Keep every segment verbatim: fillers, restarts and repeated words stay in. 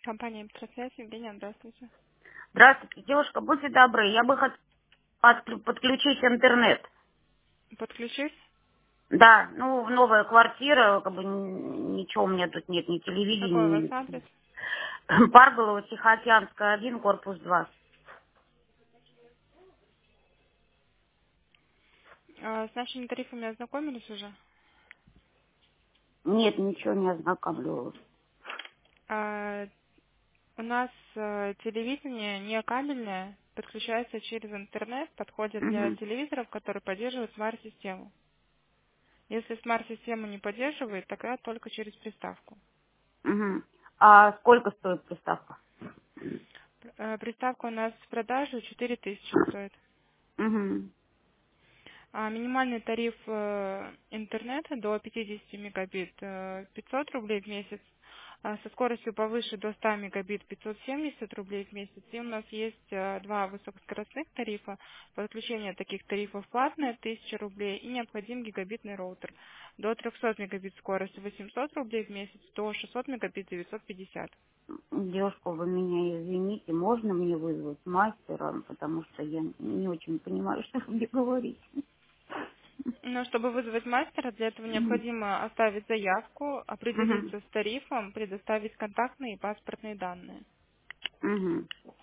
Компания «Электросвязь». Евгения, здравствуйте. Здравствуйте, девушка, будьте добры, я бы хотела подклю- подключить интернет. Подключись. Да, ну, новая квартира, как бы н- ничего у меня тут нет, ни Какой у вас телевидения, адрес? ни... Парголова, Тихоокеанская, один, корпус два. А, с нашими тарифами ознакомились уже? Нет, ничего не ознакомливалась. А, у нас э, телевидение не кабельное, подключается через интернет, подходит для Угу, телевизоров, которые поддерживают смарт-систему. Если смарт-систему не поддерживает, тогда только через приставку. угу. А сколько стоит приставка? Э, приставка у нас в продаже четыре тысячи стоит. Угу, А минимальный тариф э, интернета до пятидесяти мегабит э, пятьсот рублей в месяц, а со скоростью повыше до ста мегабит пятьсот семьдесят рублей в месяц. И у нас есть э, два высокоскоростных тарифа. Подключение таких тарифов платное тысяча рублей и необходим гигабитный роутер. До трехсот мегабит скорость восемьсот рублей в месяц, до шестисот мегабит девятьсот пятьдесят. девушка, вы меня извините, можно мне вызвать мастера, потому что я не очень понимаю, что вы мне говорите. Но чтобы вызвать мастера, для этого Угу, необходимо оставить заявку, угу, определиться с тарифом, предоставить контактные и паспортные данные. угу.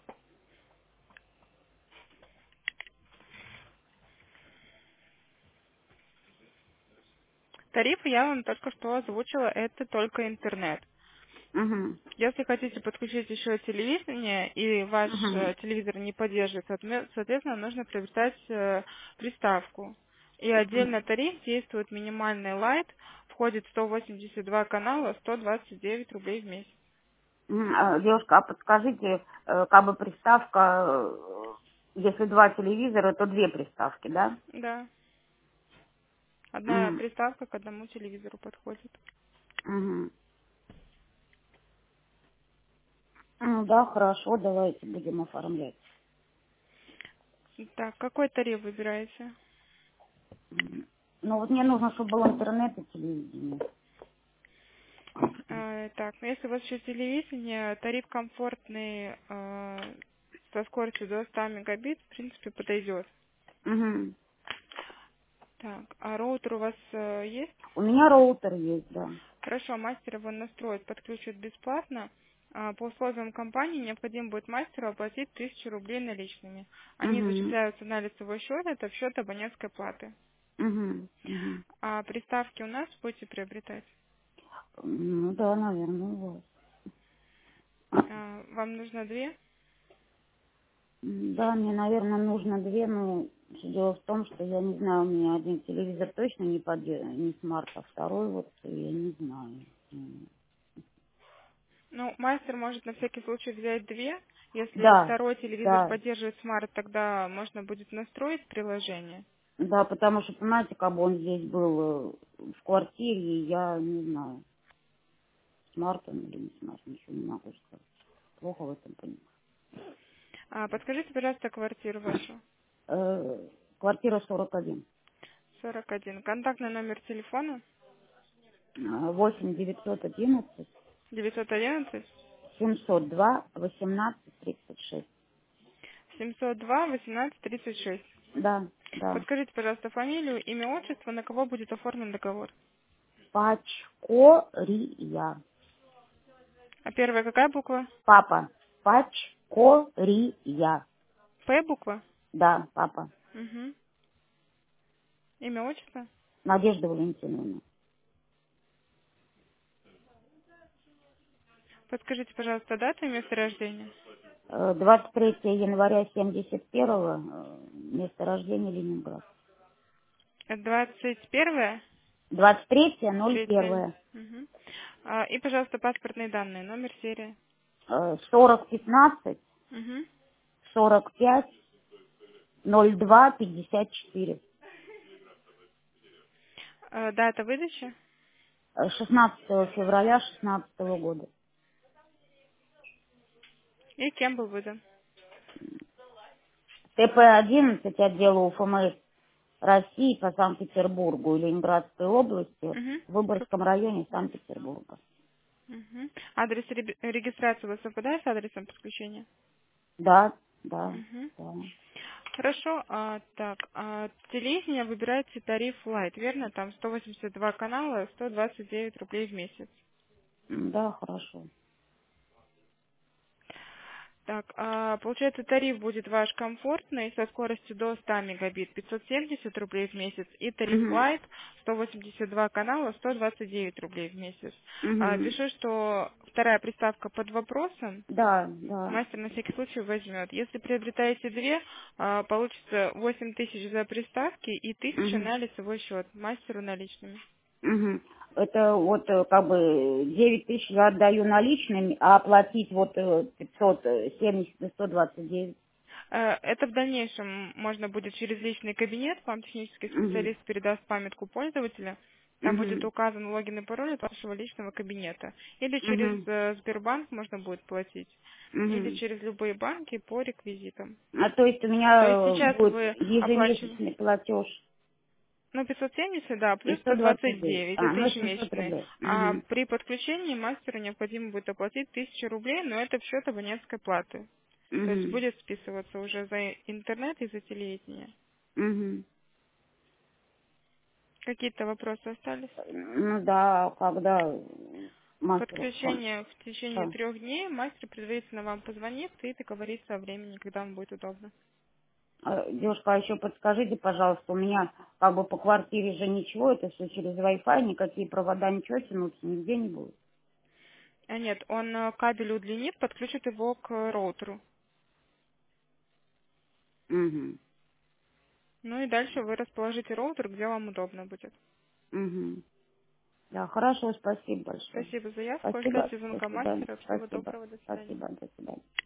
Тарифы я вам только что озвучила, это только интернет. Угу. Если хотите подключить еще телевидение и ваш Угу. э, телевизор не поддерживает, соотме- соответственно, нужно приобретать э, приставку. И отдельно тариф действует минимальный лайт, входит сто восемьдесят два канала, сто двадцать девять рублей в месяц. М, а, Девушка, а подскажите, э, как бы приставка, э, если два телевизора, то две приставки, да? Да, одна Мгм. приставка к одному телевизору подходит. Мгм. Ну да, хорошо, давайте будем оформлять. Так, какой тариф выбираете? Мгм. Ну вот мне нужно, чтобы был интернет и телевидение. Э, так, ну если у вас еще телевидение, тариф комфортный э, со скоростью до ста мегабит, в принципе, подойдет. Мгм. Так, а роутер у вас э, есть? У меня роутер есть, да. Хорошо, мастер его настроит, подключит бесплатно. А, по условиям компании необходимо будет мастеру оплатить тысячу рублей наличными. Они Угу. зачисляются на лицевой счет, это в счет абонентской платы. Угу. Угу. А приставки у нас будете приобретать. Ну да, наверное, у вас. А, вам нужно две? М, Да, мне, наверное, нужно две, но всё дело в том, что я не знаю, у меня один телевизор точно не поддерживает, не смарт, а второй вот я не знаю. М. Ну, мастер может на всякий случай взять две. Если Да, второй телевизор да, поддерживает смарт, тогда можно будет настроить приложение. да, потому что, понимаете, как бы он здесь был э, в квартире, и я не знаю, смарт он или не смарт, ничего не могу сказать. Плохо в этом понимаю. А, подскажите, пожалуйста, квартиру вашу. Э, квартира сорок один. сорок один. Контактный номер телефона Э, восемь девятьсот одиннадцать девятьсот одиннадцать семьсот два восемнадцать тридцать шесть. семьсот два восемнадцать тридцать шесть. Да, да. Подскажите, пожалуйста, фамилию, имя, отчество, на кого будет оформлен договор. Пачкория. А первая какая буква? Папа. Пачкория. П буква? Да, папа. Угу. Имя, отчество? Надежда Валентиновна. Подскажите, пожалуйста, дату и место рождения. Э, двадцать третьего января семьдесят первого. э, Место рождения Ленинград. двадцать первое? двадцать третьего ноль Третье. первого. Угу. А, и, пожалуйста, паспортные данные, номер, серия. Э, сорок пятнадцать Угу. сорок пять ноль два пятьдесят четыре. А, дата выдачи. Э, шестнадцатого февраля шестнадцатого года. И кем был выдан. ТП одиннадцать отдела УФМС России по Санкт-Петербургу и Ленинградской области Угу. в Выборгском районе Санкт-Петербурга. Мгм. Адрес реби- регистрации у вас совпадает с адресом подключения? Да, да, Мгм. да. Хорошо, а, так, а, телевидение выбираете тариф Light, верно? Там сто восемьдесят два канала, сто двадцать девять рублей в месяц. М, Да, хорошо. Так, а, получается, тариф будет ваш комфортный со скоростью до ста мегабит, пятьсот семьдесят рублей в месяц, и тариф Угу, Light, сто восемьдесят два канала, сто двадцать девять рублей в месяц. А, угу. пишу, что вторая приставка под вопросом, Да, да. мастер на всякий случай возьмет. Если приобретаете две, а, получится восемь тысяч за приставки и тысяча Угу, на лицевой счет, мастеру наличными. угу. Это вот э, как бы девять тысяч я отдаю наличными, а оплатить вот э, пятьсот семьдесят и сто двадцать девять. Э, Это в дальнейшем можно будет через личный кабинет, вам технический Угу, специалист передаст памятку пользователя, там будет угу, указан логин и пароль от вашего личного кабинета. Или через угу, э, Сбербанк можно будет платить, или угу. через любые банки по реквизитам. А то есть у То есть меня э, сейчас будет вы оплачиваете, ежемесячный платеж ну, пятьсот семьдесят, да, и плюс сто двадцать сто двадцать девять. девять, А, это ну семьсот ежемесячные. рублей. А Угу, при подключении мастеру необходимо будет оплатить тысячу рублей, но это в счет абонентской платы. То есть угу, будет списываться уже за интернет и за телевидение. угу. Какие-то вопросы остались? Ну да, когда мастер он- Подключение в течение да. трех дней. Мастер предварительно вам позвонит и договорится о времени, когда вам будет удобно. А, девушка, а еще подскажите, пожалуйста, у меня как бы по квартире же ничего, это все через Wi-Fi, никакие провода ничего тянуться нигде не будет. А нет, он э, кабель удлинит, подключит его к роутеру. Угу, Ну и дальше вы расположите роутер, где вам удобно будет. угу. Да, хорошо, спасибо большое. Спасибо за заявку. Спасибо, Ждете до звонка свидания. мастера. Всего Спасибо, доброго. До свидания. спасибо, до свидания.